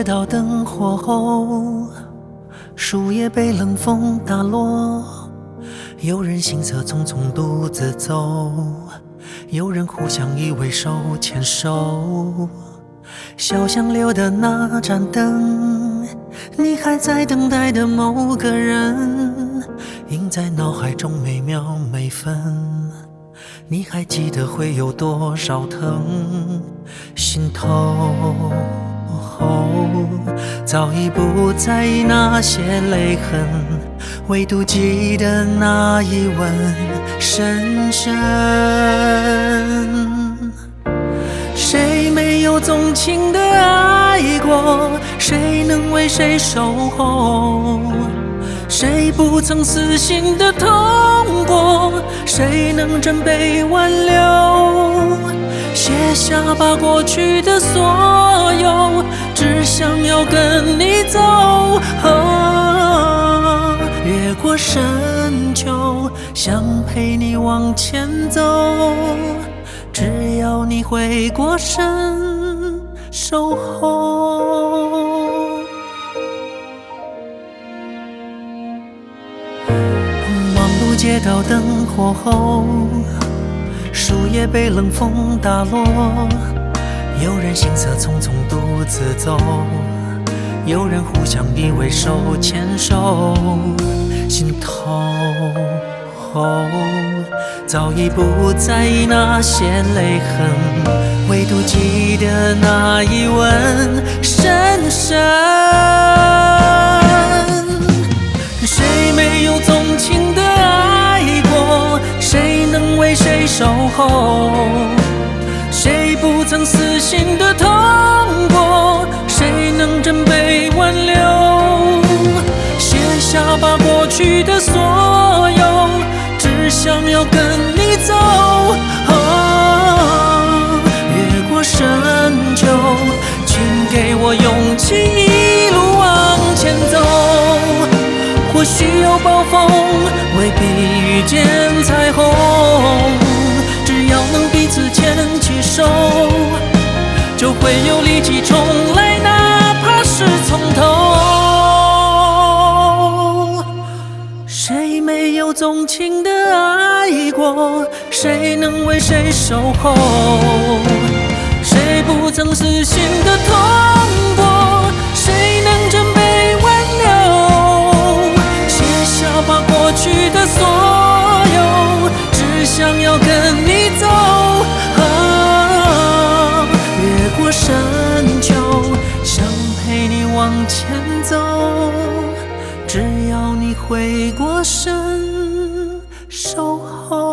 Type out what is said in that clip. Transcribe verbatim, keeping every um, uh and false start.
街道灯火后，树叶被冷风打落，有人行色匆匆独自走，有人互相依偎手牵手。小巷溜的那盏灯，你还在等待的某个人，映在脑海中每秒每分。你还记得会有多少疼？心头早已不在意那些泪痕，唯独记得那一吻深深。谁没有纵情的爱过？谁能为谁守候？谁不曾死心的痛过？谁能真被挽留？写下把过去的所有，只想要跟你走。啊，越过深秋，想陪你往前走。只要你回过身，守候。街道灯火后，树叶被冷风打落，有人行色匆匆独自走，有人互相依偎手牵手。心头早已不在意那些泪痕，唯独记得那一吻深深。谁没有纵情的爱过？谁能为谁守候？谁不曾死心的痛过？谁能真被挽留？写下把过去的所有，只想要跟你走。啊，越过深秋，请给我勇气，一路往前走。或许有暴风，未必遇见彩虹，只要能彼此牵起手，就会有力气重来，哪怕是从头。谁没有纵情的爱过？谁能为谁守候？谁不曾死心的痛过？谁能真被挽留？把过去的所有，只想要跟你走。啊，越过深秋，想陪你往前走。只要你回过身，守候。